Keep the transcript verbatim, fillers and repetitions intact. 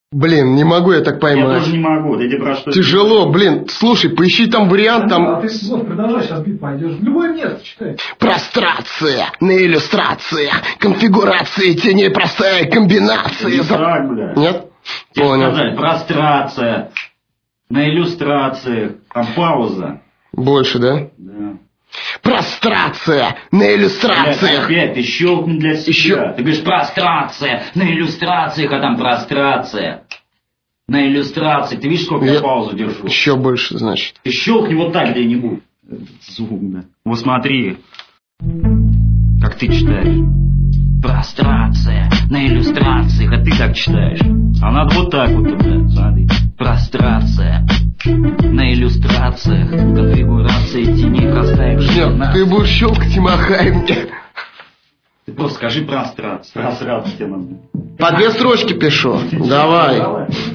Блин, не могу я так поймать. Я тоже не могу. Да про что тяжело, это? Блин. Слушай, поищи там вариант. Да, там... А ты, Слов, продолжай, сейчас бит пойдешь. В любое место читай. Прострация на иллюстрации. Конфигурации теней, простая комбинация. Не так, бля. Нет? Тебе Понял. сказали, прострация. На иллюстрациях. Там пауза. Больше, да? Да. Прострация на иллюстрациях. Блядь, опять ты щелкни для себя. Еще... Ты говоришь прострация на иллюстрациях, а там прострация. На иллюстрациях. Ты видишь, сколько я, я паузу держу? Еще больше, значит. Ты щелкни вот так где-нибудь. Звук, да. Вот смотри. Как ты читаешь. Прострация на иллюстрациях, а ты так читаешь. А надо вот так вот, да, смотри. Прострация на иллюстрациях. Конфигурация теней, простая комбинация. Ты будешь щелкать и махай мне. Ты просто скажи прострация. Прострация тебе надо. По две строчки пишу. Давай. Давай.